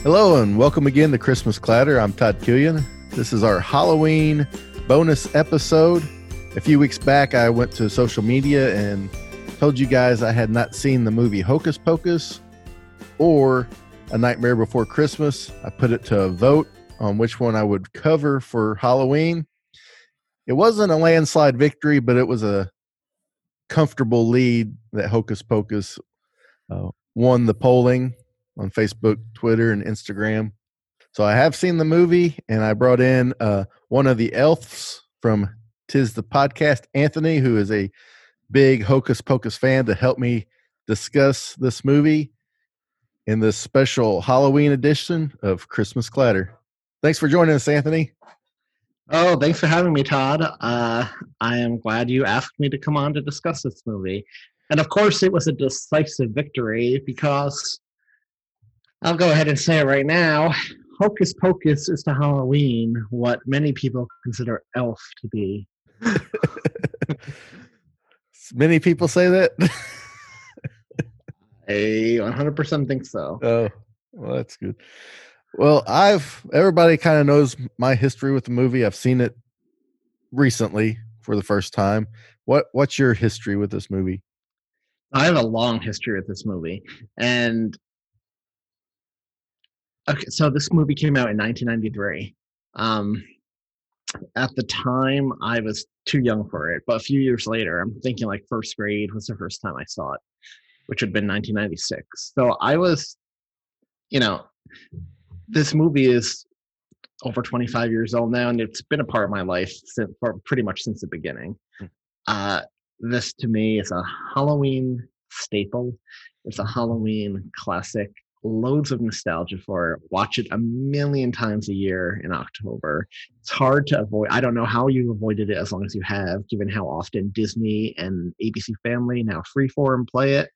Hello and welcome again to Christmas Clatter. I'm Todd Killian. This is our Halloween bonus episode. A few weeks back, I went to social media and told you guys I had not seen the movie Hocus Pocus or A Nightmare Before Christmas. I put it to a vote on which one I would cover for Halloween. It wasn't a landslide victory, but it was a comfortable lead that Hocus Pocus won the polling on Facebook, Twitter, and Instagram. So I have seen the movie, and I brought in one of the elves from Tis the Podcast, Anthony, who is a big Hocus Pocus fan, to help me discuss this movie in this special Halloween edition of Christmas Clatter. Thanks for joining us, Anthony. Oh, thanks for having me, Todd. I am glad you asked me to come on to discuss this movie. And of course, it was a decisive victory because I'll go ahead and say it right now. Hocus Pocus is to Halloween what many people consider Elf to be. Many people say that? I 100% think so. Oh, well, that's good. Well, everybody kind of knows my history with the movie. I've seen it recently for the first time. What's your history with this movie? I have a long history with this movie. And okay, so this movie came out in 1993. At the time, I was too young for it, but a few years later, I'm thinking like first grade was the first time I saw it, which had been 1996. So I was, this movie is over 25 years old now, and it's been a part of my life pretty much since the beginning. This to me is a Halloween staple. It's a Halloween classic. Loads of nostalgia for it. Watch it a million times a year in October. It's hard to avoid. I don't know how you avoided it as long as you have, given how often Disney and ABC Family, now Freeform, play it.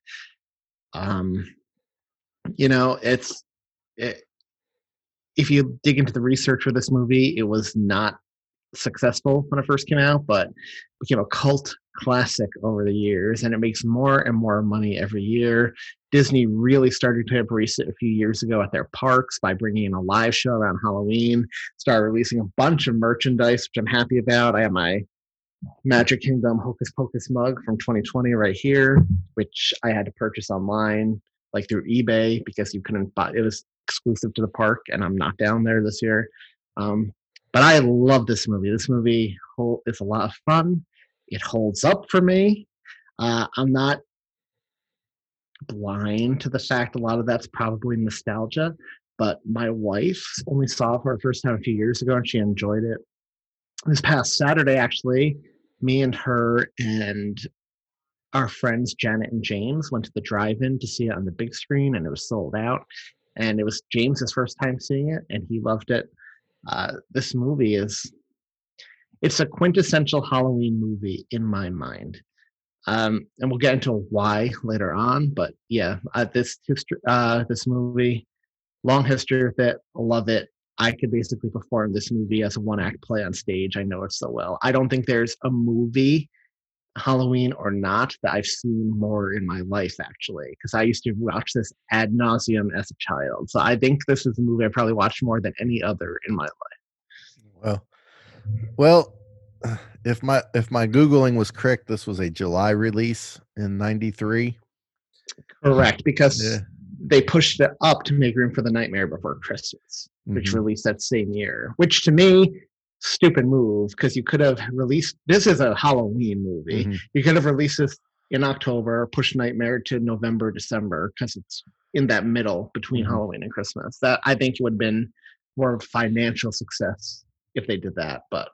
If you dig into the research for this movie, it was not successful when it first came out, but became a cult classic over the years, and it makes more and more money every year. Disney really started to embrace it a few years ago at their parks by bringing in a live show around Halloween, started releasing a bunch of merchandise, which I'm happy about. I have my Magic Kingdom Hocus Pocus mug from 2020 right here, which I had to purchase online, like through eBay, because you couldn't buy it. Was exclusive to the park, and I'm not down there this year. But I love this movie. This movie is a lot of fun. It holds up for me. I'm not blind to the fact a lot of that's probably nostalgia, but my wife only saw it for the first time a few years ago, and she enjoyed it. This past Saturday, actually, me and her and our friends Janet and James went to the drive-in to see it on the big screen, and it was sold out. And it was James's first time seeing it, and he loved it. This movie it's a quintessential Halloween movie in my mind. And we'll get into why later on, but yeah, this movie, long history with it, love it. I could basically perform this movie as a one-act play on stage. I know it so well. I don't think there's a movie, Halloween or not, that I've seen more in my life, actually, because I used to watch this ad nauseum as a child. So I think this is a movie I probably watched more than any other in my life. Well, if my Googling was correct, this was a July release in 93. Correct, because they pushed it up to make room for The Nightmare Before Christmas, which released that same year, which to me, stupid move, because you could have released, this is a Halloween movie. You could have released this in October, pushed Nightmare to November, December, because it's in that middle between Halloween and Christmas. That I think would have been more of a financial success if they did that. But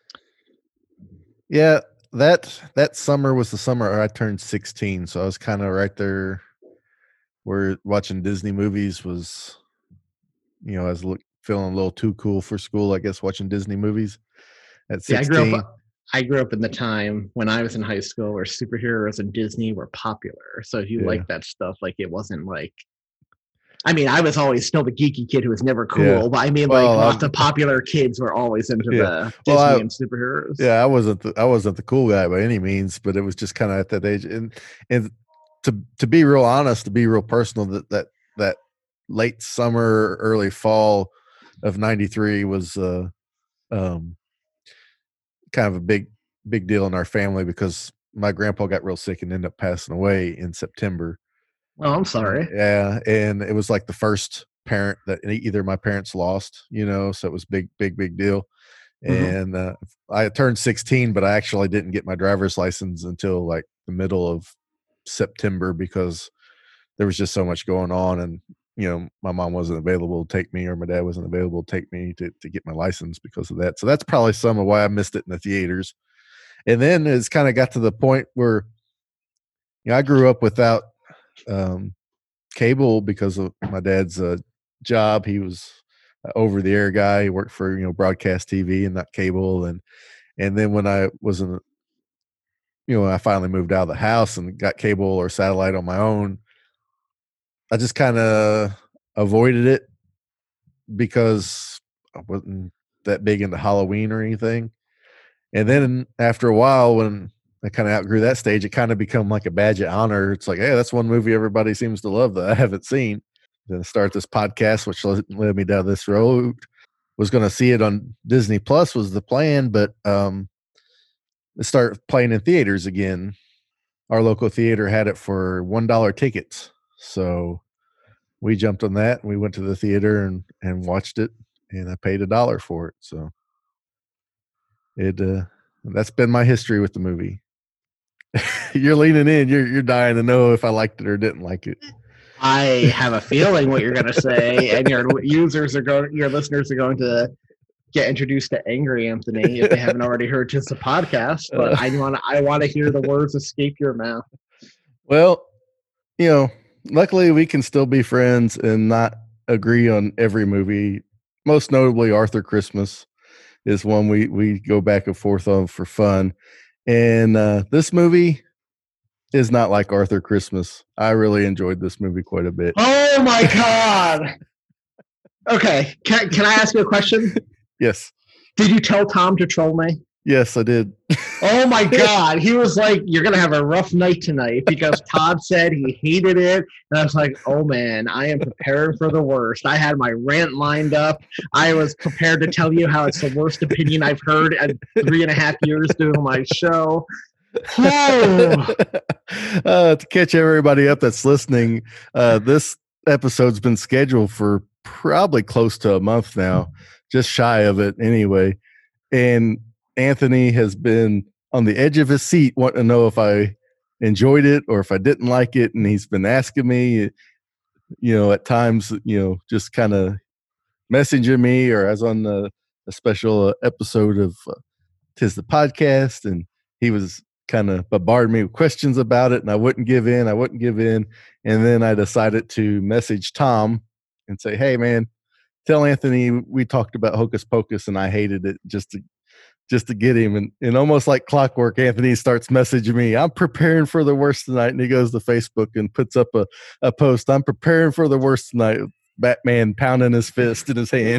yeah, that summer was the summer I turned 16, so I was kind of right there where watching Disney movies was, I was feeling a little too cool for school, I guess, watching Disney movies at 16. Yeah, I grew up in the time when I was in high school where superheroes and Disney were popular. So if you like that stuff, like it wasn't like, I mean, I was always still the geeky kid who was never cool, but I mean, lots of popular kids were always into the Disney and superheroes. Yeah, I wasn't the cool guy by any means, but it was just kind of at that age. And to be real honest, to be real personal, that late summer, early fall of '93 was kind of a big deal in our family because my grandpa got real sick and ended up passing away in September. Oh, I'm sorry. Yeah, and it was like the first parent that either of my parents lost, so it was big deal. Mm-hmm. And I turned 16, but I actually didn't get my driver's license until like the middle of September because there was just so much going on, and my mom wasn't available to take me, or my dad wasn't available to take me to get my license because of that. So that's probably some of why I missed it in the theaters. And then it's kind of got to the point where I grew up without um, cable because of my dad's job. He was over the air guy. He worked for broadcast TV and not cable. And then when I was in, I finally moved out of the house and got cable or satellite on my own, I just kind of avoided it because I wasn't that big into Halloween or anything. And then after a while, when I kind of outgrew that stage, it kind of become like a badge of honor. It's like, hey, that's one movie everybody seems to love that I haven't seen. Then start this podcast, which led me down this road. Was going to see it on Disney Plus was the plan, but it started playing in theaters again. Our local theater had it for $1 tickets, so we jumped on that and we went to the theater and watched it, and I paid $1 for it. So it that's been my history with the movie. You're leaning in. You're dying to know if I liked it or didn't like it. I have a feeling what you're going to say, and your listeners are going to get introduced to Angry Anthony if they haven't already heard just the podcast. But I want to hear the words escape your mouth. Well, luckily we can still be friends and not agree on every movie. Most notably, Arthur Christmas is one we go back and forth on for fun. And this movie is not like Arthur Christmas. I really enjoyed this movie quite a bit. Oh my God. Okay. Can I ask you a question? Yes. Did you tell Tom to troll me? Yes, I did. Oh my God. He was like, you're going to have a rough night tonight because Todd said he hated it. And I was like, oh man, I am prepared for the worst. I had my rant lined up. I was prepared to tell you how it's the worst opinion I've heard in 3.5 years doing my show. To catch everybody up that's listening, this episode's been scheduled for probably close to a month now, just shy of it anyway. And Anthony has been on the edge of his seat wanting to know if I enjoyed it or if I didn't like it. And he's been asking me, at times, just kind of messaging me, or I was on a special episode of Tis the Podcast, and he was kind of bombarded me with questions about it, and I wouldn't give in. And then I decided to message Tom and say, hey man, tell Anthony we talked about Hocus Pocus and I hated it, just to get him. And almost like clockwork, Anthony starts messaging me, I'm preparing for the worst tonight. And he goes to Facebook and puts up a post, I'm preparing for the worst tonight. Batman pounding his fist in his hand.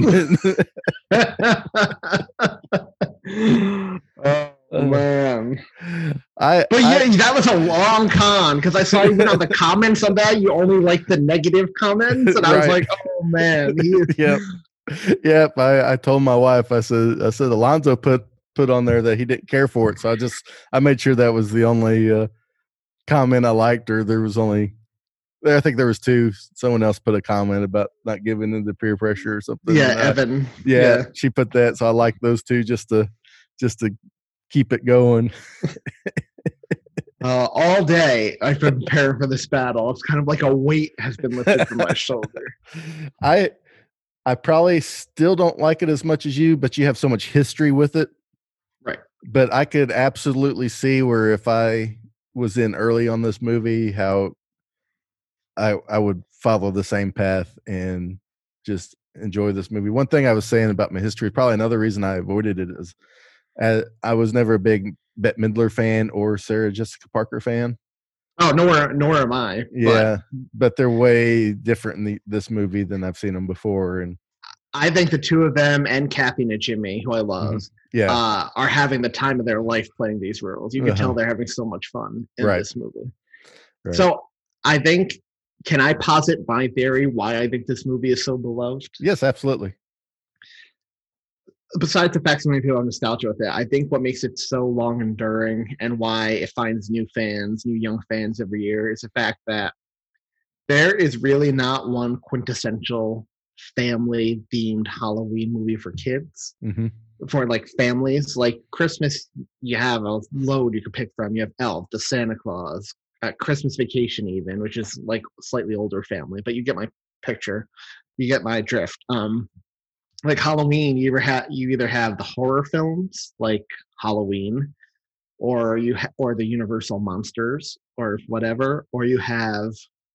Oh man! That was a long con because I saw even on the comments on that you only like the negative comments, and I was like, oh man. Yep. I told my wife, I said Alonzo put on there that he didn't care for it, so I made sure that was the only comment I liked, or there was only. I think there was 2. Someone else put a comment about not giving into peer pressure or something. Yeah, Evan. Yeah, she put that, so I like those 2 just to keep it going. All day I've been preparing for this battle. It's kind of like a weight has been lifted from my shoulder. I probably still don't like it as much as you, but you have so much history with it. Right. But I could absolutely see where if I was in early on this movie, how I would follow the same path and just enjoy this movie. One thing I was saying about my history, probably another reason I avoided it, is I was never a big Bette Midler fan or Sarah Jessica Parker fan. Oh, nor am I. Yeah, but they're way different in this movie than I've seen them before. And I think the 2 of them and Kathy Najimy, who I love, are having the time of their life playing these roles. You can tell they're having so much fun in this movie. Right. So I think can I posit my theory why I think this movie is so beloved? Yes, absolutely. Besides the fact so many people have nostalgia with it, I think what makes it so long enduring and why it finds new fans, new young fans every year is the fact that there is really not one quintessential family themed Halloween movie for kids. Mm-hmm. For like families, like Christmas, you have a load you could pick from. You have Elf, the Santa Claus, Christmas Vacation, even, which is like slightly older family, but you get my picture, you get my drift. Like Halloween, you either have the horror films like Halloween, or or the Universal monsters, or whatever, or you have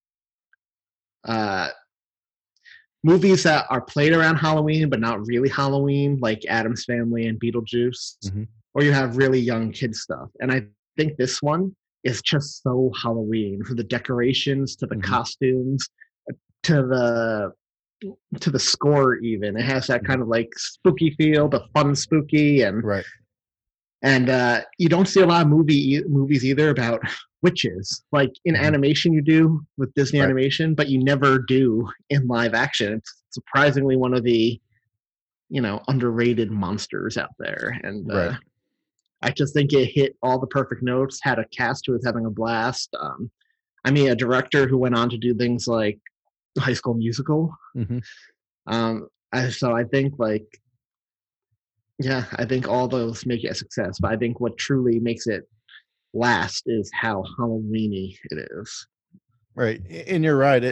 uh movies that are played around Halloween but not really Halloween, like Addams Family and Beetlejuice, Mm-hmm. or you have really young kid stuff. And I think this one is just so Halloween, from the decorations to the Mm-hmm. costumes to the score. Even it has that Mm-hmm. kind of like spooky feel, the fun spooky, and Right. you don't see a lot of movies either about witches. Like in Mm-hmm. animation, you do with Disney Right. animation, but you never do in live action. It's surprisingly one of the underrated monsters out there, and Right. I just think it hit all the perfect notes. Had a cast who was having a blast. I mean, a director who went on to do things like High School Musical. Mm-hmm. So I think I think all those make it a success. But I think what truly makes it last is how Halloweeny it is. Right. And you're right.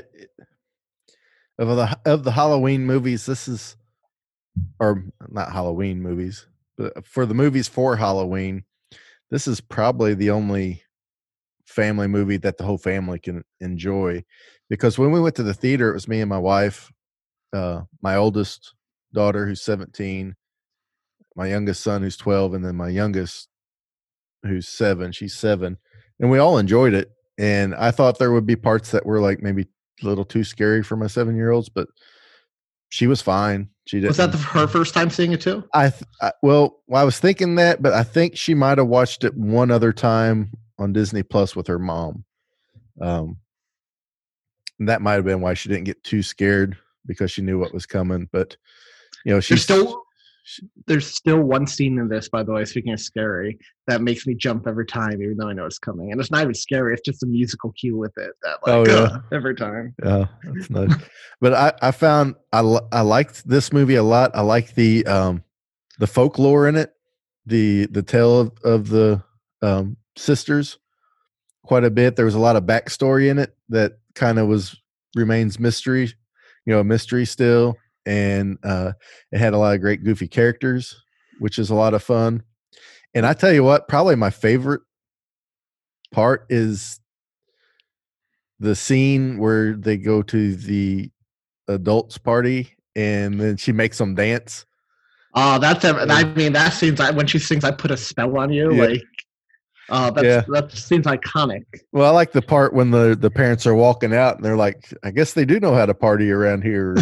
Of the Halloween movies, this is, or not Halloween movies, but for the movies for Halloween, this is probably the only family movie that the whole family can enjoy. Because when we went to the theater, it was me and my wife, my oldest daughter who's 17, my youngest son who's 12, and then my youngest who's 7. She's 7, and we all enjoyed it. And I thought there would be parts that were like maybe a little too scary for my 7-year-olds, but she was fine. She didn't. Was that her first time seeing it too? Well, I was thinking that, but I think she might have watched it one other time on Disney Plus with her mom. That might have been why she didn't get too scared, because she knew what was coming. But there's still one scene in this, by the way, speaking of scary, that makes me jump every time, even though I know it's coming. And it's not even scary; it's just a musical cue with it that every time. Yeah, that's nice. But I found I liked this movie a lot. I like the folklore in it, the tale of the sisters quite a bit. There was a lot of backstory in it that kind of remains mystery, mystery still. And it had a lot of great goofy characters, which is a lot of fun. And I tell you what, probably my favorite part is the scene where they go to the adults party and then she makes them dance. Oh, that seems like when she sings "I Put a Spell on You." Yeah. That seems iconic. Well, I like the part when the parents are walking out and they're like, I guess they do know how to party around here.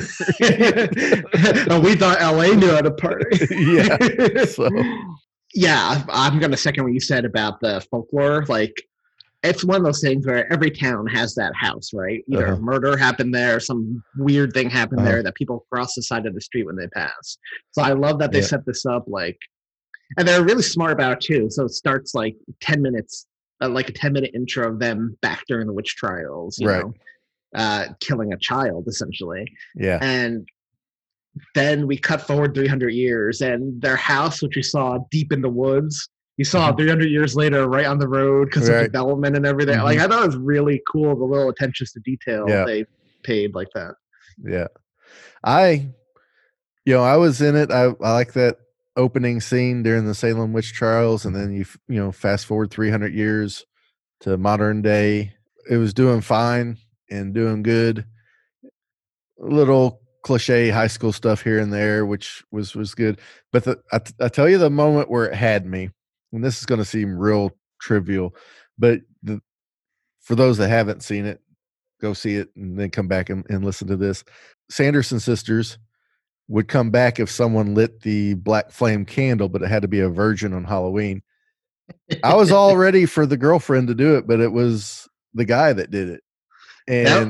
We thought LA knew how to party. Yeah. So. Yeah, I'm going to second what you said about the folklore. Like, it's one of those things where every town has that house, right? Either a murder happened there, some weird thing happened there that people cross the side of the street when they pass. So I love that they set this up and they're really smart about it too. So it starts like 10 minutes, like a 10-minute intro of them back during the witch trials, you know, killing a child essentially. Yeah. And then we cut forward 300 years and their house, which we saw deep in the woods, you saw 300 years later right on the road because of development and everything. Mm-hmm. Like, I thought it was really cool, the little attentions to detail they paid like that. Yeah. I was in it. I like that opening scene during the Salem witch trials, and then you fast forward 300 years to modern day. It was doing fine and doing good. A little cliche high school stuff here and there, which was good. But I tell you the moment where it had me, and this is going to seem real trivial, but for those that haven't seen it, go see it and then come back and listen to this. Sanderson sisters would come back if someone lit the black flame candle, but it had to be a virgin on Halloween. I was all ready for the girlfriend to do it, but it was the guy that did it. And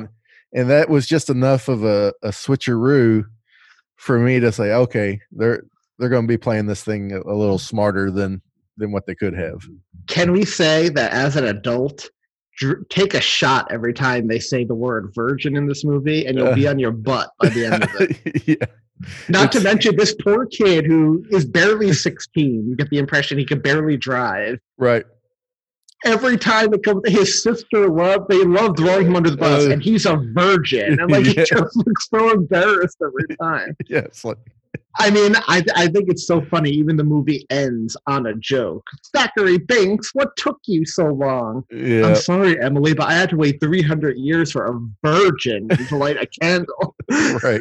And that was just enough of a switcheroo for me to say, okay, they're going to be playing this thing a little smarter than what they could have. Can we say that as an adult, take a shot every time they say the word virgin in this movie, and you'll be on your butt by the end of it? Yeah. Not to mention this poor kid who is barely 16. You get the impression he could barely drive. Right. Every time it comes, his sister they love throwing him under the bus, and he's a virgin, and he just looks so embarrassed every time. Yeah, it's like, I mean, I think it's so funny. Even the movie ends on a joke. Zachary Binks, what took you so long? Yeah. I'm sorry, Emily, but I had to wait 300 years for a virgin to light a candle. Right.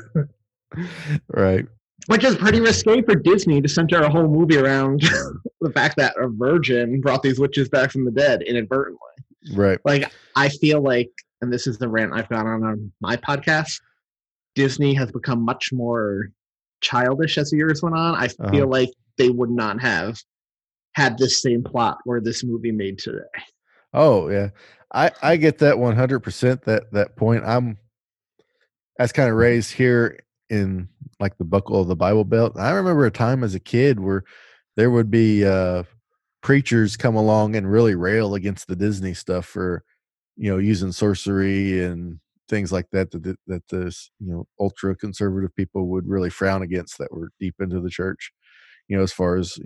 Right. Which is pretty risque for Disney to center a whole movie around the fact that a virgin brought these witches back from the dead inadvertently. Right. Like, I feel like, and this is the rant I've gone on my podcast, Disney has become much more childish as the years went on. I feel like they would not have had this same plot where this movie made today. Oh, yeah. I get that 100%, that point. I was kind of raised here in like the buckle of the Bible Belt. I remember a time as a kid where there would be preachers come along and really rail against the Disney stuff for, using sorcery and things like that this, ultra conservative people would really frown against, that were deep into the church, as far as,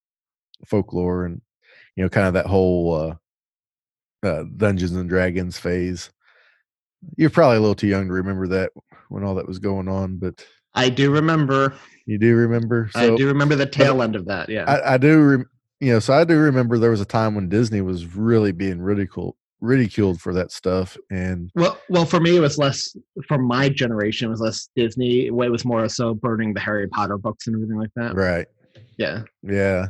folklore and, kind of that whole Dungeons and Dragons phase. You're probably a little too young to remember that when all that was going on, but I do remember. You do remember? So, I do remember the tail end of that. Yeah, I do. So I do remember there was a time when Disney was really being ridiculed for that stuff. And well, for me, it was less. For my generation, it was less Disney. It was more so burning the Harry Potter books and everything like that. Right. Yeah. Yeah.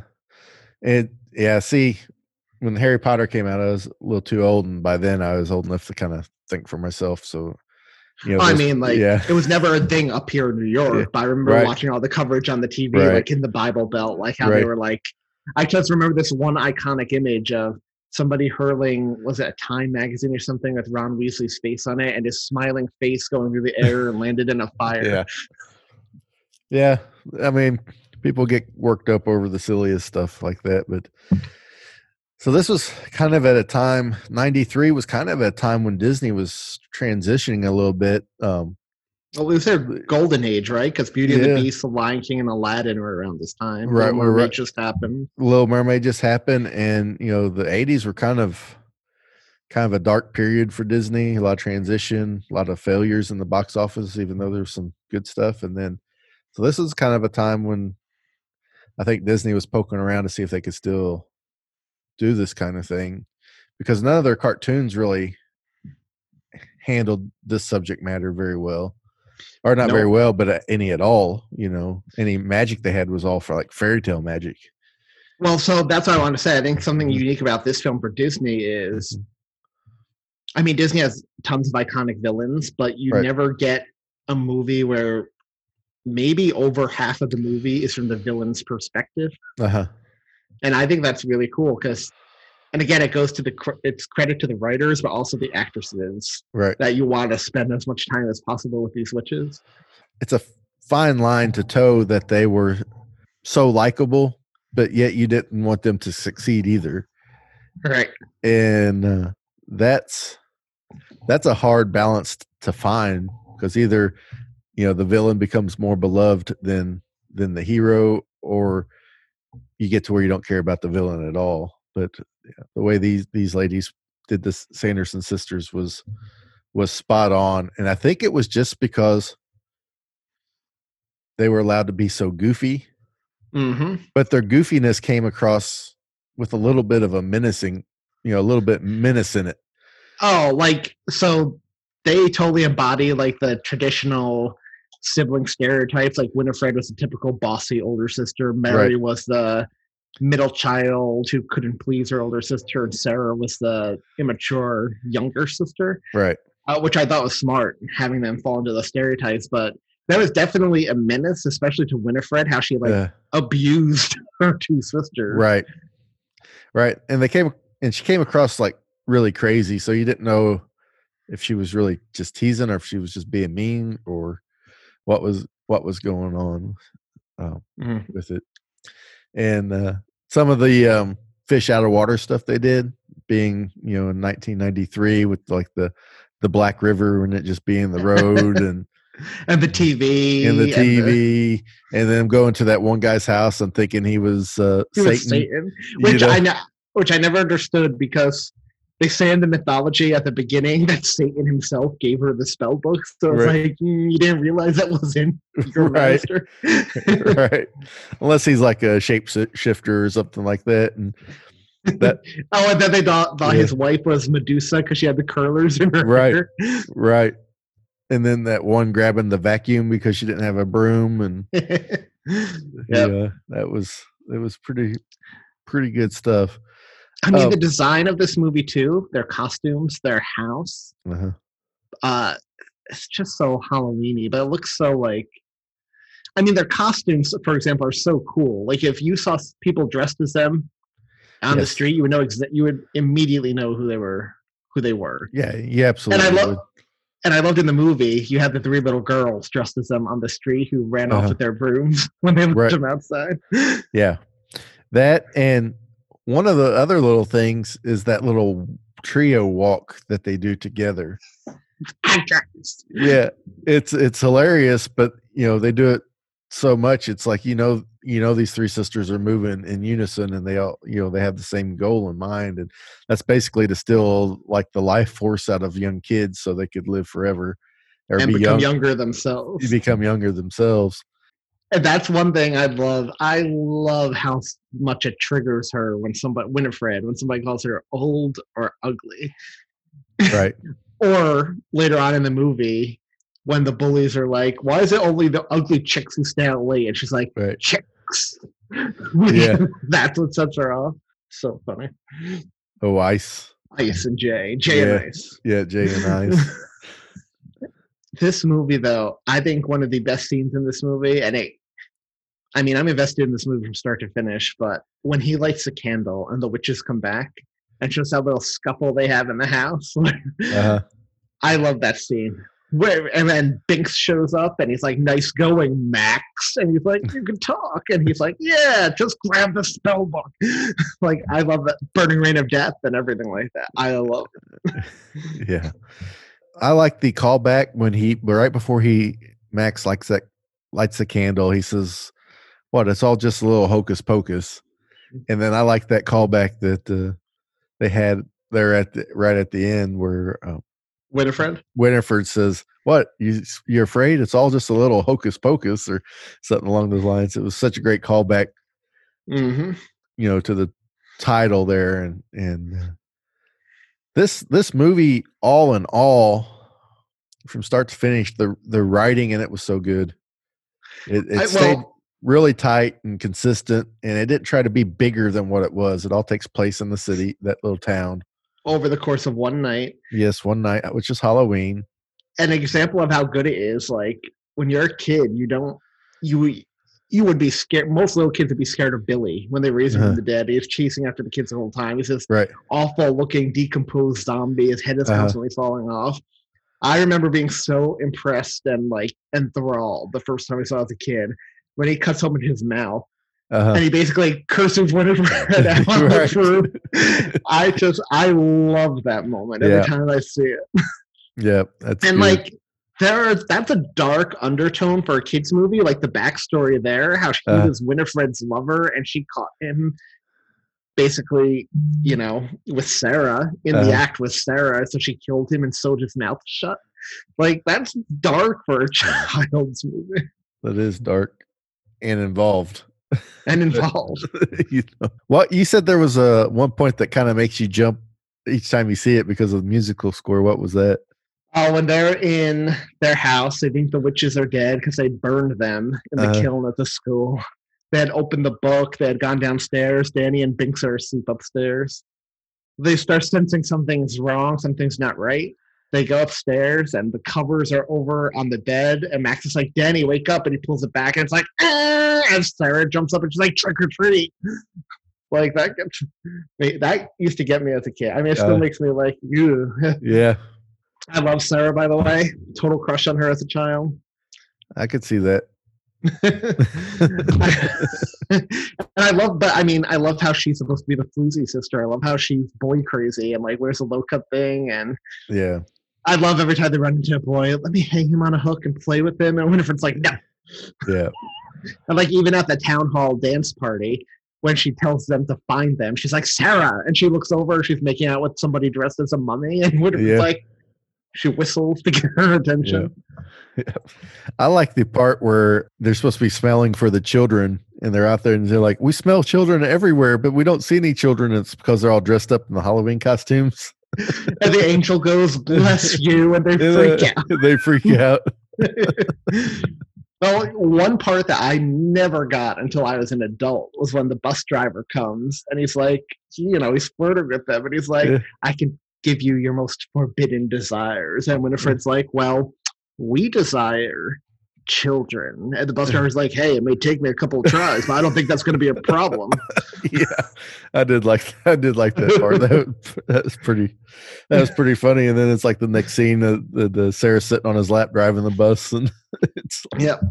See, when Harry Potter came out, I was a little too old, and by then I was old enough to kind of think for myself. So, it was never a thing up here in New York, but I remember watching all the coverage on the TV, like in the Bible Belt, like how they were like, I just remember this one iconic image of somebody hurling, was it a Time magazine or something, with Ron Weasley's face on it, and his smiling face going through the air and landed in a fire. Yeah. I mean, people get worked up over the silliest stuff like that, but so this was kind of at a time, 93 was kind of a time when Disney was transitioning a little bit. Well, it was their golden age, right? Because Beauty and the Beast, The Lion King, and Aladdin were around this time. Right. Little Mermaid just happened. Little Mermaid just happened. And, the 80s were kind of a dark period for Disney. A lot of transition, a lot of failures in the box office, even though there's some good stuff. And then, so this is kind of a time when I think Disney was poking around to see if they could still do this kind of thing, because none of their cartoons really handled this subject matter very well, or not very well, but any at all. Any magic they had was all for like fairy tale magic. Well, so that's what I want to say. I think something unique about this film for Disney is, I mean, Disney has tons of iconic villains, but you never get a movie where maybe over half of the movie is from the villain's perspective. And I think that's really cool because, and again, it goes to it's credit to the writers, but also the actresses, that you want to spend as much time as possible with these witches. It's a fine line to toe that they were so likable, but yet you didn't want them to succeed either. Right. And that's a hard balance to find, because either, the villain becomes more beloved than the hero, or you get to where you don't care about the villain at all. But the way these ladies did this, Sanderson sisters, was spot on. And I think it was just because they were allowed to be so goofy, but their goofiness came across with a little bit of a menacing, a little bit menace in it. Oh, so they totally embody like the traditional sibling stereotypes. Like Winifred was the typical bossy older sister. Mary was the middle child who couldn't please her older sister, and Sarah was the immature younger sister. Right. Which I thought was smart, having them fall into the stereotypes. But there was definitely a menace, especially to Winifred, how she abused her two sisters. Right. Right. And she came across like really crazy. So you didn't know if she was really just teasing or if she was just being mean or what was going on with it. And some of the fish out of water stuff they did, being in 1993 with like the Black River and it just being the road and and the TV and then going to that one guy's house and thinking he was Satan, which I never understood, because they say in the mythology at the beginning that Satan himself gave her the spell book. So it's like, you didn't realize that was in your master. Right. Unless he's like a shapeshifter or something like that. And that and then they thought his wife was Medusa because she had the curlers in her hair. Right. And then that one grabbing the vacuum because she didn't have a broom. And it was pretty good stuff. I mean, the design of this movie too, their costumes, their house, it's just so Halloween-y, but it looks so like, I mean, their costumes, for example, are so cool. Like if you saw people dressed as them on the street, you would know you would immediately know who they were. Yeah, absolutely. And I loved in the movie, you had the 3 little girls dressed as them on the street who ran off with their brooms when they left them outside. Yeah, that, and one of the other little things is that little trio walk that they do together. Yeah, it's hilarious, but they do it so much. It's like these 3 sisters are moving in unison, and they all they have the same goal in mind, and that's basically to steal like the life force out of young kids so they could live forever or become younger themselves. Become younger themselves. And that's one thing I love. I love how much it triggers her when Winifred, when somebody calls her old or ugly. Right. Or later on in the movie, when the bullies are like, why is it only the ugly chicks who stay out late? And she's like, chicks. Yeah. That's what sets her off. So funny. Oh, Ice. Ice and Jay. Jay and Ice. Yeah, Jay and Ice. This movie, though, I think one of the best scenes in this movie, and I'm invested in this movie from start to finish, but when he lights a candle and the witches come back and shows how little scuffle they have in the house, I love that scene. And then Binks shows up and he's like, nice going, Max. And he's like, you can talk. And he's like, yeah, just grab the spell book. Like, I love that Burning Rain of Death and everything like that. I love it. Yeah. I like the callback when right before Max lights the candle, he says, what, it's all just a little hocus pocus. And then I like that callback that they had there right at the end where Winifred says, what, you're afraid it's all just a little hocus pocus or something along those lines. It was such a great callback, to the title there. And this movie, all in all, from start to finish, the writing in it was so good. It stayed really tight and consistent, and it didn't try to be bigger than what it was. It all takes place in the city, that little town, over the course of one night. Yes, one night, which is Halloween. An example of how good it is, like when you're a kid, you would be scared. Most little kids would be scared of Billy when they raise him from the dead. He's chasing after the kids the whole time. He's this awful looking decomposed zombie. His head is constantly falling off. I remember being so impressed and like enthralled the first time I saw it as a kid when he cuts open his mouth and he basically curses Winifred out on the food. I love that moment every time I see it. Yeah, that's and good. Like that's a dark undertone for a kids movie. Like the backstory there, how she was Winifred's lover and she caught him basically, with Sarah in the act with Sarah, so she killed him and sewed his mouth shut. Like that's dark for a child's movie. That is dark and involved. What you said, there was a one point that kind of makes you jump each time you see it because of the musical score. What was that? Oh, when they're in their house, they think the witches are dead because they burned them in the kiln at the school. They had opened the book. They had gone downstairs. Danny and Binks are asleep upstairs. They start sensing something's wrong, something's not right. They go upstairs, and the covers are over on the bed. And Max is like, Danny, wake up. And he pulls it back, and it's like, ah! And Sarah jumps up, and she's like, trick or treat. Like, that used to get me as a kid. I mean, it still makes me like, ew. Yeah. I love Sarah, by the way. Total crush on her as a child. I could see that. And I love, but I mean, I love how she's supposed to be the floozy sister. I love how she's boy crazy and like wears a low cut thing. And Yeah. I love every time they run into a boy, let me hang him on a hook and play with him. And Winifred's like, no. Yeah. And like even at the town hall dance party, when she tells them to find them, she's like, Sarah. And she looks over, she's making out with somebody dressed as a mummy. And Winifred's Yeah. like, she whistles to get her attention. Yeah. I like the part where they're supposed to be smelling for the children and they're out there and they're like, we smell children everywhere, but we don't see any children. It's because they're all dressed up in the Halloween costumes. And the angel goes, bless you. And they freak out. They freak out. Well, one part that I never got until I was an adult was when the bus driver comes and he's like, he's flirting with them and he's like, Yeah. I can give you your most forbidden desires. And Winifred's like, well, we desire children. And the bus driver's like, hey, it may take me a couple of tries, but I don't think that's going to be a problem. Yeah, I did like that part. That was pretty funny. And then it's like the next scene, the Sarah sitting on his lap driving the bus, and it's like, Yep.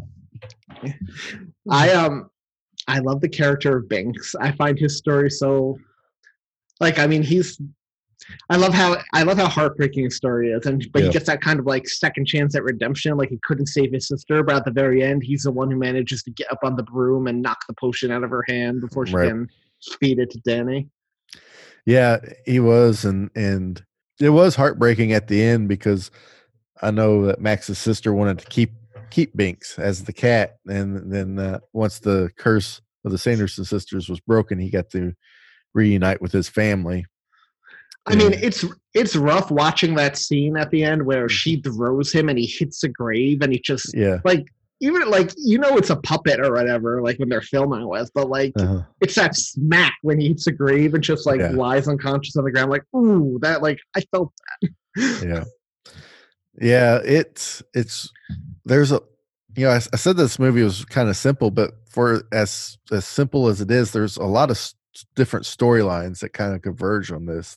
I love the character of Binks. I find his story so, like, I mean, I love how heartbreaking his story is, but he gets that kind of like second chance at redemption. Like he couldn't save his sister, but at the very end, he's the one who manages to get up on the broom and knock the potion out of her hand before she can feed it to Danny. Yeah, he was, and it was heartbreaking at the end because I know that Max's sister wanted to keep Binks as the cat, and then once the curse of the Sanderson sisters was broken, he got to reunite with his family. I mean, it's rough watching that scene at the end where she throws him and he hits a grave and he just like, even like, it's a puppet or whatever, like when they're filming with, but like it's that smack when he hits a grave and just like lies unconscious on the ground. Like, ooh, that, like, I felt that. Yeah. It's there's a, I said this movie was kind of simple, but for as simple as it is, there's a lot of different storylines that kind of converge on this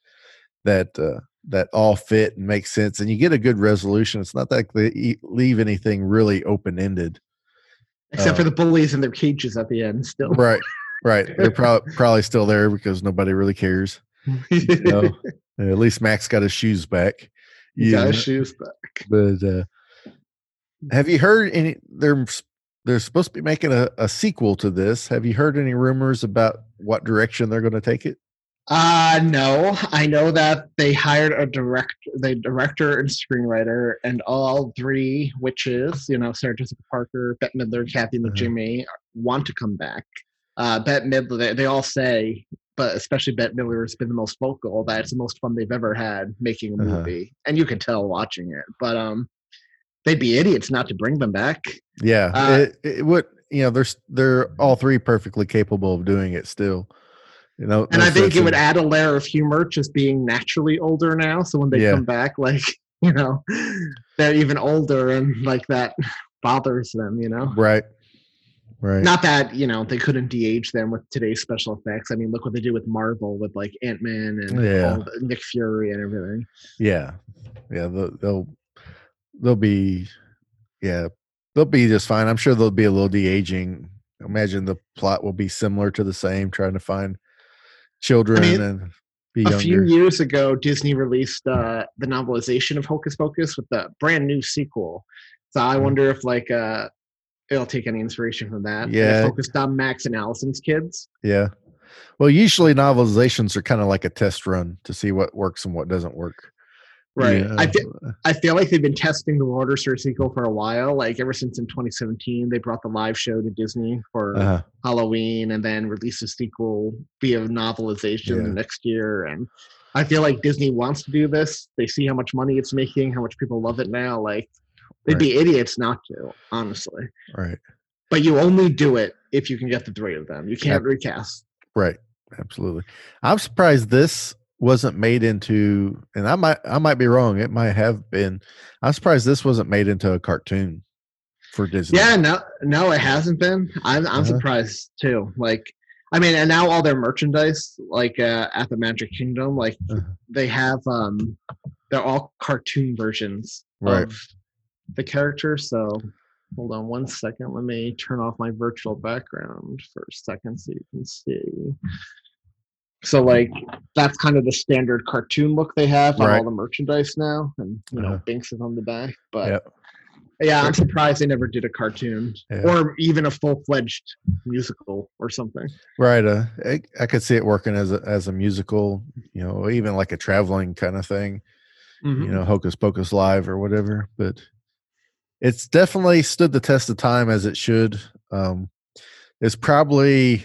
that all fit and make sense, and you get a good resolution. It's not like they leave anything really open-ended, except for the bullies in their cages at the end. Still, right. They're probably still there because nobody really cares. At least Max got his shoes back. He got his shoes back. But have you heard any? They're supposed to be making a sequel to this. Have you heard any rumors about what direction they're going to take it? No. I know that they hired a director and screenwriter, and all three witches, Sarah Jessica Parker, Bette Midler, Kathy McJimmy, want to come back. Bette Midler, they all say, but especially Bette Midler has been the most vocal, that it's the most fun they've ever had making a movie, and you can tell watching it. But they'd be idiots not to bring them back. Yeah, it would. They're all three perfectly capable of doing it still. And I think it would add a layer of humor just being naturally older now. So when they come back, like, they're even older and like that bothers them, Right. Not that, they couldn't de-age them with today's special effects. I mean, look what they do with Marvel with like Ant-Man and Nick Fury and everything. Yeah. Yeah. They'll be just fine. I'm sure there'll be a little de-aging. Imagine the plot will be similar to the same, trying to find children and be younger. A few years ago, Disney released the novelization of Hocus Pocus with the brand new sequel. So I wonder if like it'll take any inspiration from that. Yeah, focused on Max and Allison's kids. Yeah. Well, usually novelizations are kind of like a test run to see what works and what doesn't work. Right. Yeah. I feel like they've been testing the waters for a sequel for a while. Like ever since in 2017, they brought the live show to Disney for Halloween and then released a sequel via novelization the next year. And I feel like Disney wants to do this. They see how much money it's making, how much people love it now. Like they'd be idiots not to, honestly. Right. But you only do it if you can get the three of them. You can't recast. Right. Absolutely. I'm surprised this wasn't made into, and I might be wrong, it might have been. I'm surprised this wasn't made into a cartoon for Disney. Yeah, no, it hasn't been. I'm surprised too. Like, I mean, and now all their merchandise, like at the Magic Kingdom, like they have, they're all cartoon versions Right. of the characters. So hold on one second. Let me turn off my virtual background for a second so you can see. So like that's kind of the standard cartoon look they have on Right. all the merchandise now, and you know Binks is on the back. But Yep. yeah, I'm surprised they never did a cartoon or even a full-fledged musical or something. Right. I could see it working as a musical, you know, even like a traveling kind of thing, you know, Hocus Pocus Live or whatever. But it's definitely stood the test of time as it should. It's probably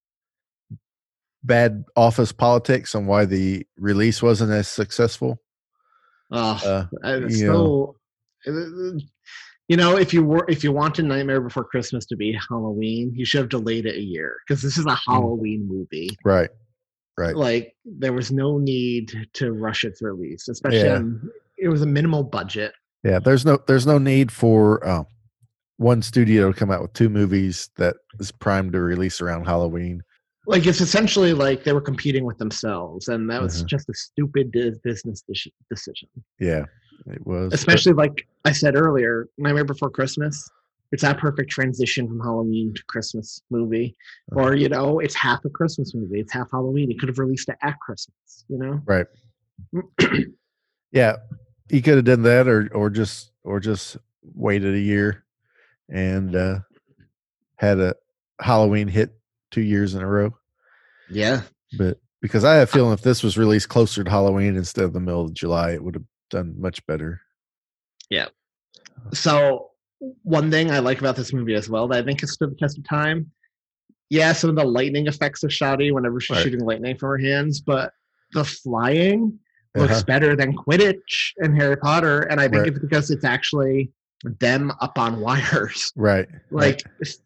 bad office politics on why the release wasn't as successful. You know, if you wanted Nightmare Before Christmas to be Halloween, you should have delayed it a year because this is a Halloween movie. Right. Like there was no need to rush its release, especially it was a minimal budget. Yeah, there's no need for one studio to come out with two movies that is primed to release around Halloween. Like it's essentially like they were competing with themselves, and that was just a stupid business decision. Yeah, it was. Especially like I said earlier, Nightmare Before Christmas. It's that perfect transition from Halloween to Christmas movie, or you know, it's half a Christmas movie, it's half Halloween. You could have released it at Christmas, you know. Right. Yeah, you could have done that, or just waited a year and had a Halloween hit 2 years in a row. Yeah. But because I have a feeling if this was released closer to Halloween instead of the middle of July, it would have done much better. Yeah. So one thing I like about this movie as well that I think has stood the test of time. Yeah, some of the lightning effects are shoddy whenever she's shooting lightning from her hands, but the flying looks better than Quidditch and Harry Potter, and I think it's because it's actually them up on wires. Right. Like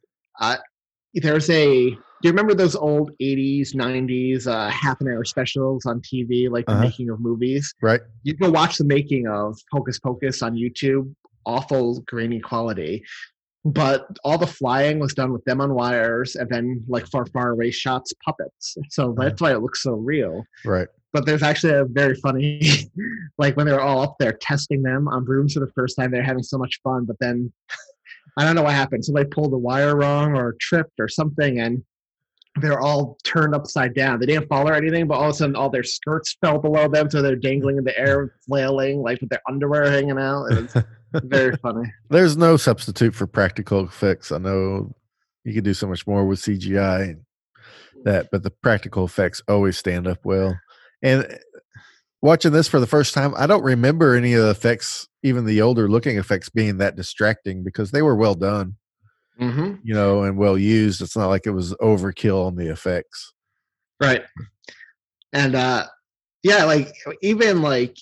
there's do you remember those old 80s, 90s half an hour specials on TV, like the making of movies? Right. You can watch the making of Hocus Pocus on YouTube, awful grainy quality. But all the flying was done with them on wires and then like far away shots, puppets. So that's why it looks so real. Right. But there's actually a very funny, like when they were all up there testing them on brooms for the first time, they're having so much fun. But then I don't know what happened. Somebody pulled the wire wrong or tripped or something, and they're all turned upside down. They didn't fall or anything, but all of a sudden all their skirts fell below them, so they're dangling in the air, flailing, like with their underwear hanging out. It was very funny. There's no substitute for practical effects. I know you can do so much more with CGI and that, but the practical effects always stand up well. And watching this for the first time, I don't remember any of the effects, even the older looking effects, being that distracting because they were well done. You know, and well used. It's not like it was overkill on the effects. Right. And yeah, like even like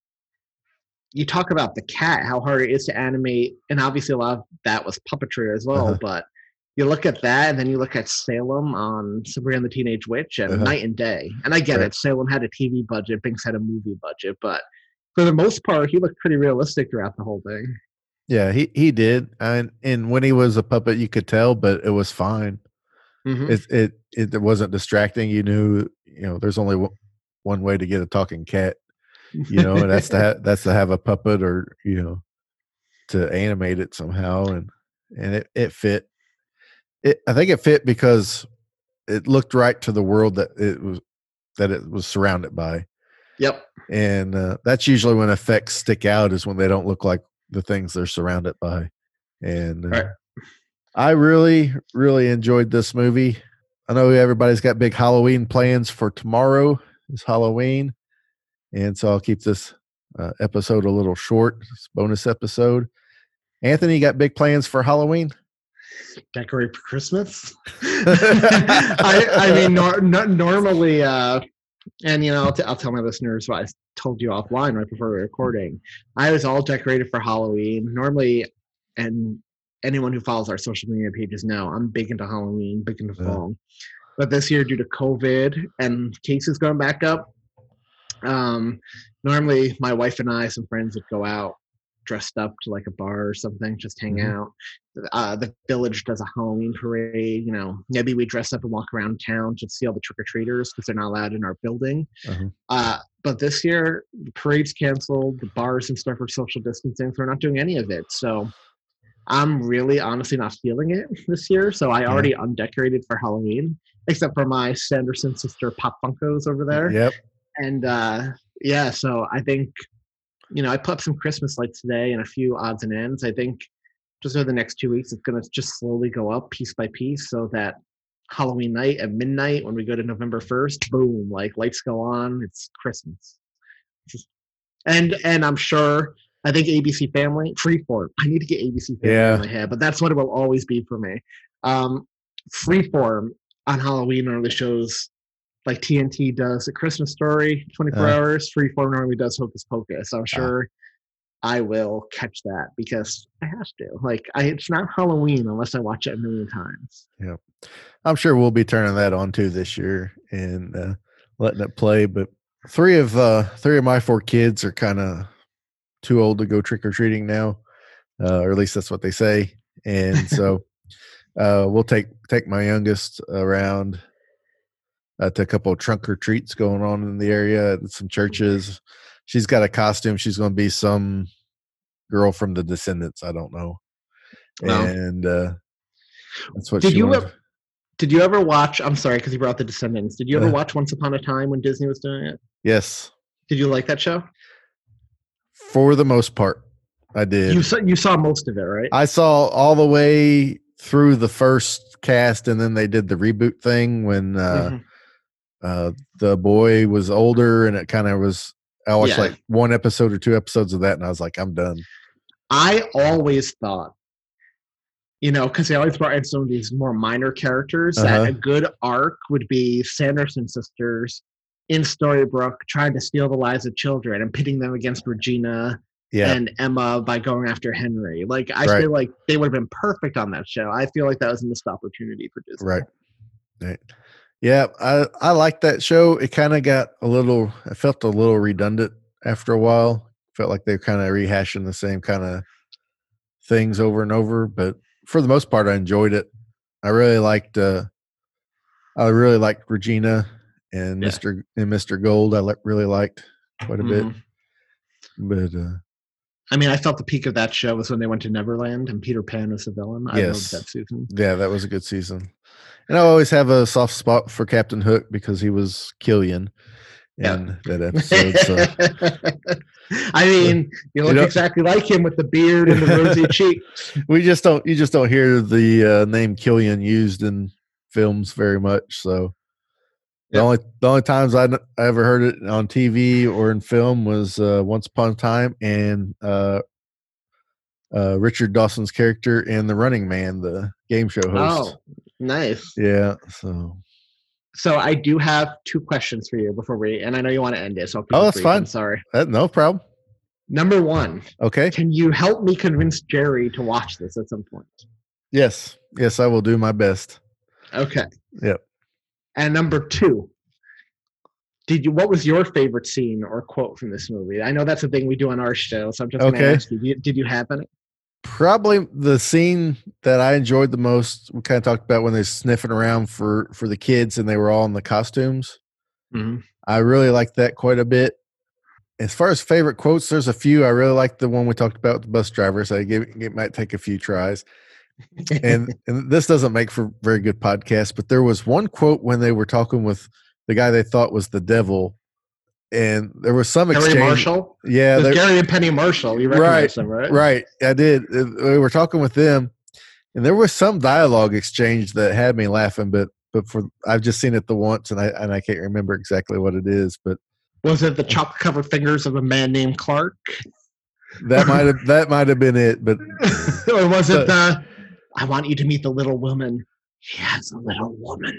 you talk about the cat, how hard it is to animate, and obviously a lot of that was puppetry as well, but you look at that and then you look at Salem on Sabrina the Teenage Witch and night and day. And I get it, Salem had a TV budget, Binks had a movie budget, but for the most part he looked pretty realistic throughout the whole thing. Yeah, he did, and when he was a puppet, you could tell, but it was fine. It wasn't distracting. You knew, you know, there's only one way to get a talking cat, you know, and that's to have a puppet or you know to animate it somehow, and it fit. I think it fit because it looked right to the world that it was surrounded by. Yep, and that's usually when effects stick out is when they don't look like the things they're surrounded by. And I really enjoyed this movie. I know everybody's got big Halloween plans for tomorrow. It's Halloween, and so I'll keep this episode a little short. It's a bonus episode. Anthony, you got big plans for Halloween? Decorate for Christmas? I mean, normally and you know, I'll tell my listeners what I told you offline right before we were recording. I was all decorated for Halloween. Normally, and anyone who follows our social media pages know I'm big into Halloween, big into fall. But this year, due to COVID and cases going back up, normally my wife and I, some friends would go out dressed up to like a bar or something, just hang Mhm. out. The village does a Halloween parade. Maybe we dress up and walk around town to see all the trick or treaters because they're not allowed in our building. Uh-huh. But this year, the parade's canceled. The bars and stuff are social distancing, so we're not doing any of it. So I'm really honestly not feeling it this year. So I Yeah. already undecorated for Halloween, except for my Sanderson sister Pop Funkos over there. Yep. And yeah, so I think, I put up some Christmas lights today and a few odds and ends. I think just over the next 2 weeks, it's going to just slowly go up piece by piece so that Halloween night at midnight, when we go to November 1st, boom, like lights go on. It's Christmas. And I'm sure, I think ABC Family, Freeform. I need to get ABC Family in my head, but that's what it will always be for me. Freeform on Halloween normally shows, like TNT does A Christmas Story, 24 hours. Freeform normally does Hocus Pocus. So I'm sure I will catch that because I have to. Like, it's not Halloween unless I watch it a million times. Yeah, I'm sure we'll be turning that on too this year and letting it play. But three of my four kids are kind of too old to go trick or treating now, or at least that's what they say. And so we'll take my youngest around to a couple of trunk or treats going on in the area at some churches. She's got a costume. She's going to be some girl from the Descendants. I don't know. And that's what she wants. Did you ever watch, I'm sorry, because you brought the Descendants. Did you ever watch Once Upon a Time when Disney was doing it? Yes. Did you like that show? For the most part, I did. You saw most of it, right? I saw all the way through the first cast, and then they did the reboot thing when the boy was older, and it kind of was. I watched like one episode or two episodes of that, and I was like, I'm done. I always thought, because they always brought in some of these more minor characters, that a good arc would be Sanderson sisters in Storybrooke trying to steal the lives of children and pitting them against Regina and Emma by going after Henry. Like, I feel like they would have been perfect on that show. I feel like that was a missed opportunity for Disney. Right. Yeah, I liked that show. It kind of got I felt a little redundant after a while. Felt like they were kind of rehashing the same kind of things over and over, but for the most part, I enjoyed it. I really liked Regina and Mr. Gold. I really liked quite a bit. But I mean, I felt the peak of that show was when they went to Neverland and Peter Pan was the villain. I loved that season. Yeah, that was a good season. And I always have a soft spot for Captain Hook because he was Killian in that episode. So. I mean, you look exactly like him with the beard and the rosy cheeks. You just don't hear the name Killian used in films very much. So the only times I ever heard it on TV or in film was Once Upon a Time and Richard Dawson's character in The Running Man, the game show host. Oh, nice. Yeah. So I do have two questions for you before and I know you want to end it. So that's fine. I'm sorry. No problem. Number one. Okay. Can you help me convince Jerry to watch this at some point? Yes, I will do my best. Okay. Yep. And number two, what was your favorite scene or quote from this movie? I know that's a thing we do on our show, so I'm just going to ask you, did you have any? Probably the scene that I enjoyed the most, we kind of talked about when they're sniffing around for the kids and they were all in the costumes. Mm-hmm. I really liked that quite a bit. As far as favorite quotes, there's a few. I really like the one we talked about with the bus driver, so it might take a few tries. and this doesn't make for very good podcast, but there was one quote when they were talking with the guy they thought was the devil, and there was some Gary exchange. Marshall? Yeah. Gary and Penny Marshall. You recognize them, right? Right. I did. We were talking with them, and there was some dialogue exchange that had me laughing, but I've just seen it the once, and I can't remember exactly what it is, but was it the chocolate-covered fingers of a man named Clark? That might have been it, but or was it the I want you to meet the little woman. She has a little woman.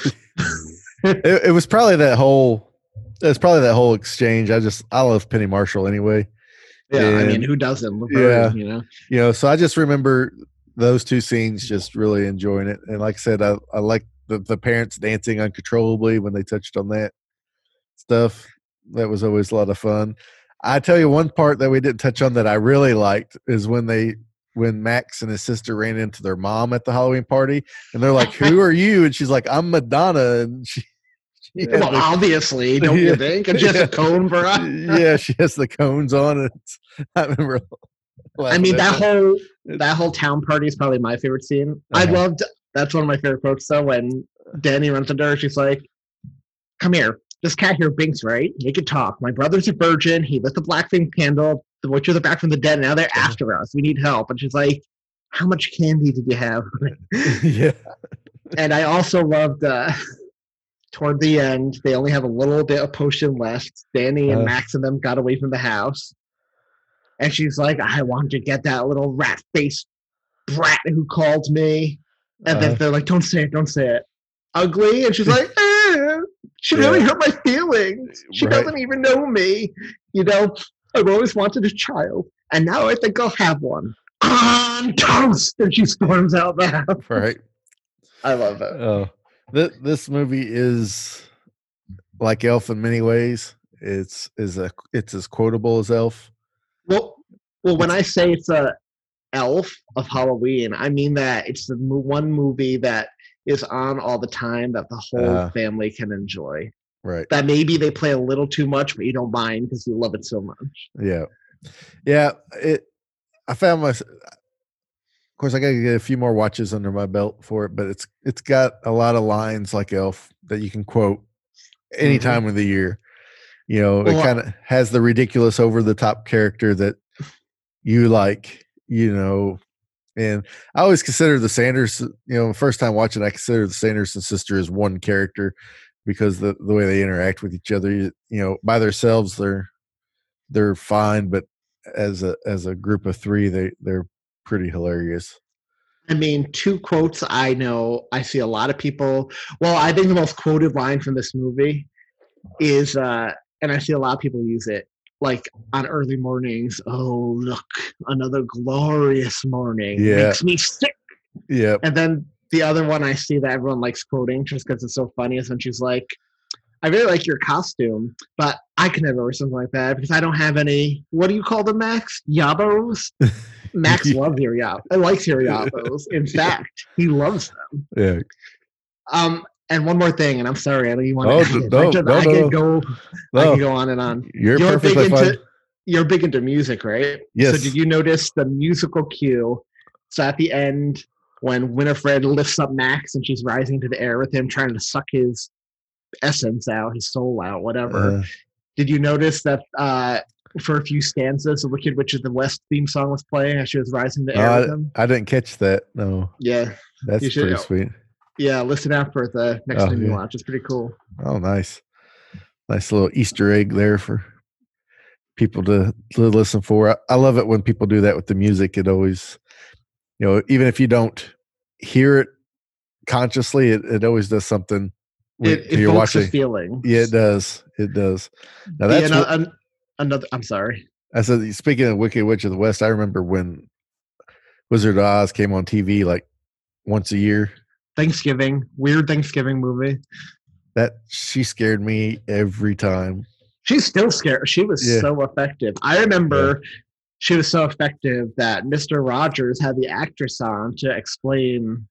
it was probably that whole exchange. I love Penny Marshall anyway. Yeah, and, I mean, who doesn't? Laverne, So I just remember those two scenes, just really enjoying it. And like I said, I like the parents dancing uncontrollably when they touched on that stuff. That was always a lot of fun. I tell you one part that we didn't touch on that I really liked is when Max and his sister ran into their mom at the Halloween party, and they're like, "Who are you?" And she's like, "I'm Madonna," and she has Well, obviously, don't you think? And just a cone for us. Yeah, she has the cones on. And I remember. I mean, that whole town party is probably my favorite scene. I loved. That's one of my favorite quotes, though, when Danny runs into her. She's like, "Come here. This cat here Binks, right? He could talk. My brother's a virgin. He lit the black flame candle. The witches are back from the dead. Now they're after us. We need help." And she's like, "How much candy did you have?" Yeah. And I also loved toward the end, they only have a little bit of potion left. Danny and Max and them got away from the house. And she's like, "I want to get that little rat-faced brat who called me." And then they're like, don't say it. Ugly. And she's like, she really hurt my feelings. She doesn't even know me. You know, I've always wanted a child. And now I think I'll have one. On toast. And she storms out the house. Right. I love it. Oh, this movie is like Elf in many ways. It's as quotable as Elf. Well, when I say it's a Elf of Halloween, I mean that it's the one movie that is on all the time that the whole family can enjoy. Right. That maybe they play a little too much, but you don't mind because you love it so much. Yeah. Yeah. I found myself. Of course, I got to get a few more watches under my belt for it, but it's got a lot of lines like Elf that you can quote any time of the year. You know, it kind of has the ridiculous, over the top character that you like. You know, and I always consider the Sanderson. You know, first time watching, I consider the Sanderson sister as one character because the way they interact with each other. You know, by themselves they're fine, but as a group of three, they're pretty hilarious. I mean, two quotes I know I see a lot of people. Well, I think the most quoted line from this movie is, and I see a lot of people use it, like on early mornings. "Oh, look, another glorious morning. Makes me sick." Yeah. And then the other one I see that everyone likes quoting just because it's so funny is when she's like, "I really like your costume, but I can never wear something like that because I don't have any," what do you call them, Max? Yabos? Max loves your yabos. I likes your yabos. In fact, he loves them. Yeah. And one more thing, and I'm sorry, I don't even want to. I could go on and on. You're perfectly fine. You're big into music, right? Yes. So did you notice the musical cue? So at the end, when Winifred lifts up Max and she's rising to the air with him, trying to suck his essence out, his soul out, whatever. Did you notice that for a few stanzas, the Wicked Witch of the West theme song was playing as she was rising to the air with him? I didn't catch that. No. Yeah. That's pretty sweet. Yeah, listen out for the next time you watch. It's pretty cool. Oh, nice. Nice little Easter egg there for people to listen for. I love it when people do that with the music. It always, you know, even if you don't hear it consciously, it always does something. You're watching. Feeling. Yeah, it does. It does. Now that's another. I'm sorry. I said, speaking of Wicked Witch of the West, I remember when Wizard of Oz came on TV like once a year. Weird Thanksgiving movie. That she scared me every time. She's still scared. She was so effective. I remember she was so effective that Mr. Rogers had the actress on to explain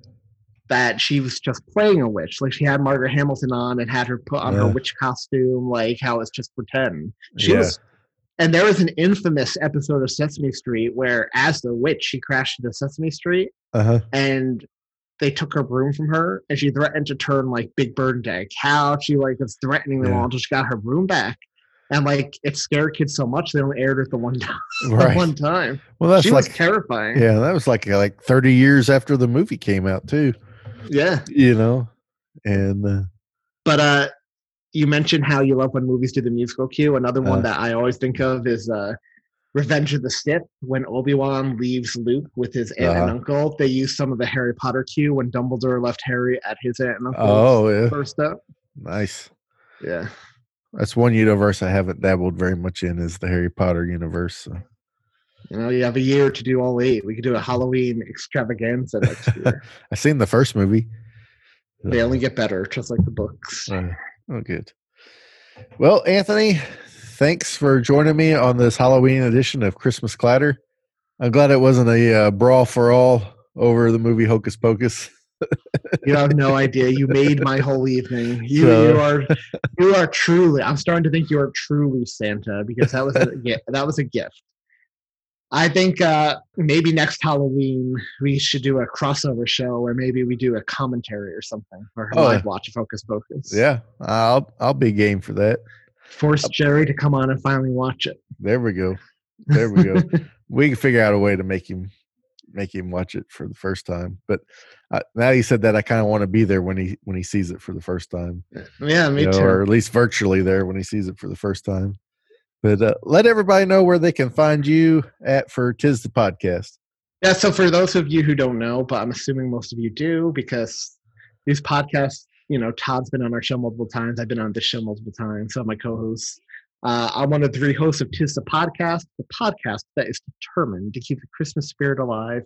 that she was just playing a witch. Like she had Margaret Hamilton on and had her put on her witch costume, like how it's just pretend. She was. And there was an infamous episode of Sesame Street where, as the witch, she crashed into Sesame Street, and they took her broom from her, and she threatened to turn like Big Bird into a cow. She like was threatening them all until she got her broom back, and like it scared kids so much they only aired it the one time. One time. Well, that's she was terrifying. Yeah, that was like 30 years after the movie came out too. Yeah, you know, and but you mentioned how you love when movies do the musical cue. Another one that I always think of is Revenge of the Sith, when Obi-Wan leaves Luke with his aunt and uncle. They use some of the Harry Potter cue when Dumbledore left Harry at his aunt and uncle's first up. Nice. Yeah. That's one universe I haven't dabbled very much in, is the Harry Potter universe. So. You know, you have a year to do all 8. We could do a Halloween extravaganza next year. I've seen the first movie. They only get better, just like the books. Oh, good. Well, Anthony, thanks for joining me on this Halloween edition of Christmas Clatter. I'm glad it wasn't a brawl for all over the movie Hocus Pocus. You have no idea. You made my whole evening. So- You are truly. I'm starting to think you are truly Santa, because that was a gift. I think maybe next Halloween we should do a crossover show, or maybe we do a commentary or something, or a live watch of Hocus Pocus. Yeah, I'll be game for that. Force Jerry to come on and finally watch it. There we go. We can figure out a way to make him watch it for the first time. But now you said that, I kind of want to be there when he sees it for the first time. Yeah, me too. Or at least virtually there when he sees it for the first time. But let everybody know where they can find you for Tis the Podcast. Yeah, so for those of you who don't know, but I'm assuming most of you do, because these podcasts, Todd's been on our show multiple times. I've been on this show multiple times. So my co-hosts. I'm one of the 3 hosts of Tis the podcast that is determined to keep the Christmas spirit alive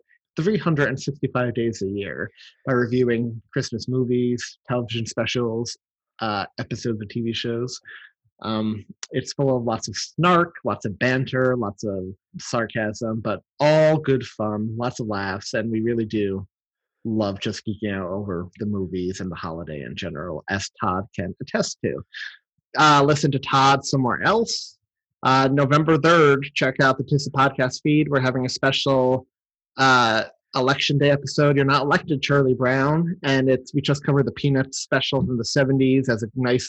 365 days a year by reviewing Christmas movies, television specials, episodes of TV shows. It's full of lots of snark, lots of banter, lots of sarcasm, but all good fun, lots of laughs, and we really do love just geeking out over the movies and the holiday in general, as Todd can attest to. Listen to Todd somewhere else. November 3rd, check out the Tis the Podcast feed. We're having a special Election Day episode. You're Not Elected, Charlie Brown. And we just covered the Peanuts special from the 70s as a nice,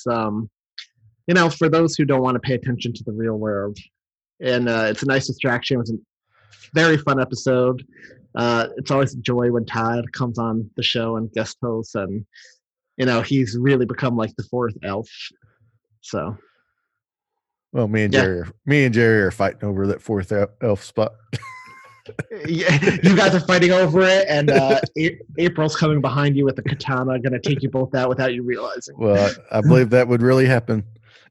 for those who don't want to pay attention to the real world. And it's a nice distraction. It was a very fun episode. It's always a joy when Todd comes on the show and guest hosts, and he's really become like the 4th elf. So, well, me and Jerry are fighting over that 4th elf spot. Yeah, you guys are fighting over it, and April's coming behind you with a katana, going to take you both out without you realizing. Well, I believe that would really happen.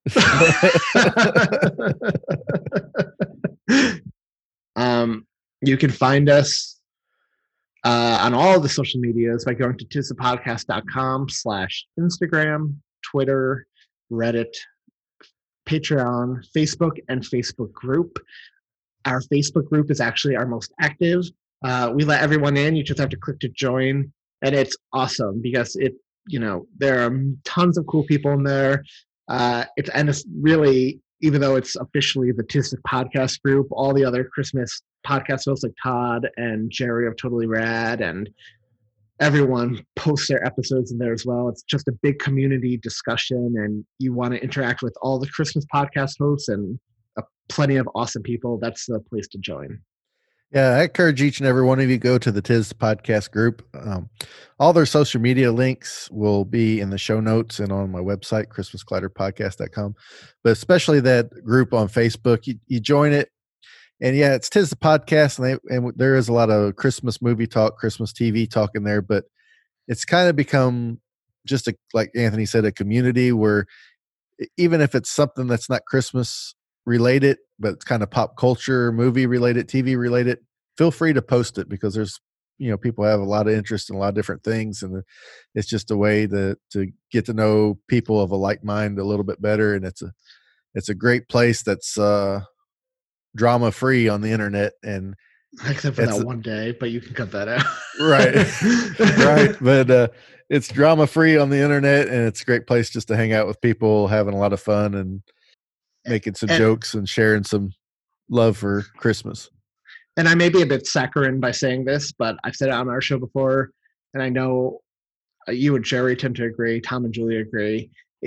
You can find us on all of the social medias by going to tisthepodcast.com/Instagram, Twitter, Reddit, Patreon, Facebook, and Facebook group. Our Facebook group is actually our most active. We let everyone in. You just have to click to join, and it's awesome because there are tons of cool people in there. It's really, even though it's officially the Tis the Podcast group, all the other Christmas podcast hosts like Todd and Jerry of Totally Rad and everyone posts their episodes in there as well. It's just a big community discussion, and you want to interact with all the Christmas podcast hosts and plenty of awesome people. That's the place to join. Yeah, I encourage each and every one of you go to the Tis Podcast group. All their social media links will be in the show notes and on my website, ChristmasClatterPodcast.com. But especially that group on Facebook, you join it. And yeah, it's Tis the Podcast, and there is a lot of Christmas movie talk, Christmas TV talk in there, but it's kind of become just like Anthony said, a community where even if it's something that's not Christmas related, but it's kind of pop culture, movie related, TV related, feel free to post it, because there's, people have a lot of interest in a lot of different things. And it's just a way to get to know people of a like mind a little bit better. And it's a great place that's, drama free on the internet, and except for that one day, but you can cut that out. right But it's drama free on the internet, and it's a great place just to hang out with people, having a lot of fun and making some jokes and sharing some love for Christmas. And I may be a bit saccharine by saying this, but I've said it on our show before, and I know you and Jerry tend to agree, Tom and Julia agree.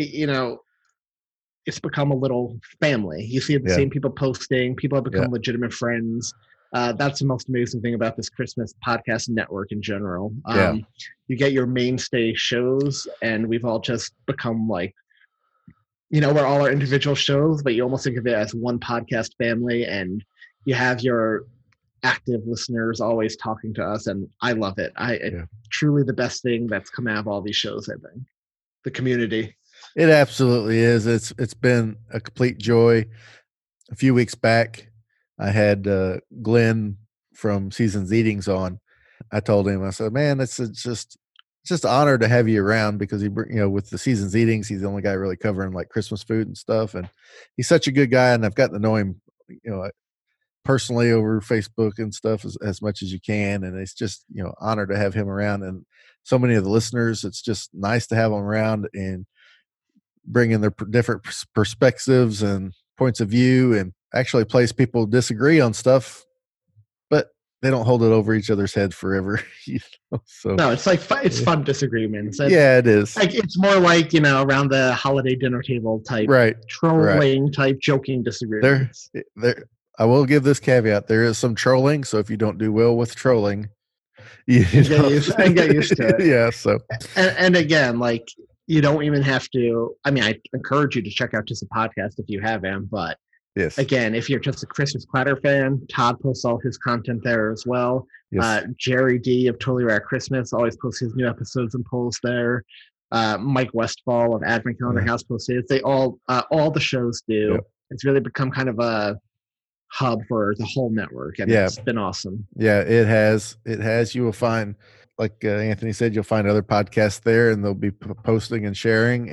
It's become a little family. You see the same people posting. People have become legitimate friends. That's the most amazing thing about this Christmas podcast network in general. You get your mainstay shows, and we've all just become like, we're all our individual shows, but you almost think of it as one podcast family, and you have your active listeners always talking to us, and I love it. It's truly the best thing that's come out of all these shows, I think. The community. It absolutely is. It's been a complete joy. A few weeks back, I had Glenn from Seasons Eatings on. I told him, I said, man, it's just it's just an honor to have you around because with the season's eatings, he's the only guy really covering like Christmas food and stuff. And he's such a good guy. And I've gotten to know him, personally over Facebook and stuff as much as you can. And it's just, honor to have him around, and so many of the listeners, it's just nice to have them around and bringing their different perspectives and points of view, and actually place people disagree on stuff, but they don't hold it over each other's head forever. So no, it's like it's fun disagreements. Yeah, it is. Like it's more like around the holiday dinner table type, right? Trolling type, joking disagreements. There. I will give this caveat: there is some trolling, so if you don't do well with trolling, you get used to it. Yeah. So, and again, like you don't even have to. I mean, I encourage you to check out just a podcast if you haven't. But yes, again, if you're just a Christmas Clatter fan, Todd posts all his content there as well. Yes. Jerry D of Totally Rad Christmas always posts his new episodes and polls there. Mike Westfall of Advent Calendar House posts it. They all the shows do. Yep. It's really become kind of a hub for the whole network, and it's been awesome. Yeah, it has. You will find, like Anthony said, you'll find other podcasts there, and they'll be posting and sharing,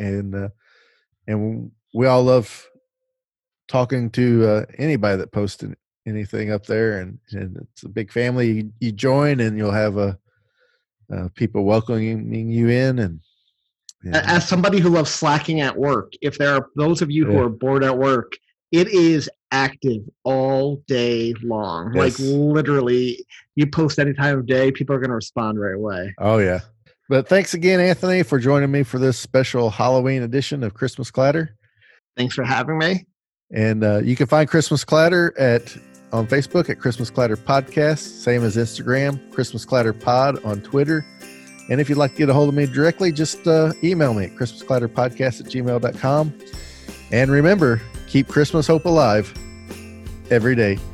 and we all love talking to anybody that posts anything up there, and it's a big family. You join, and you'll have people welcoming you in, and as somebody who loves slacking at work, if there are those of you who are bored at work, it is active all day long. Yes. Like literally, you post any time of day, people are going to respond right away. Oh yeah. But thanks again, Anthony, for joining me for this special Halloween edition of Christmas Clatter. Thanks for having me. And you can find Christmas Clatter on Facebook at Christmas Clatter Podcast, same as Instagram, Christmas Clatter Pod on Twitter. And if you'd like to get a hold of me directly, just email me at christmasclatterpodcast@gmail.com. And remember, keep Christmas hope alive every day.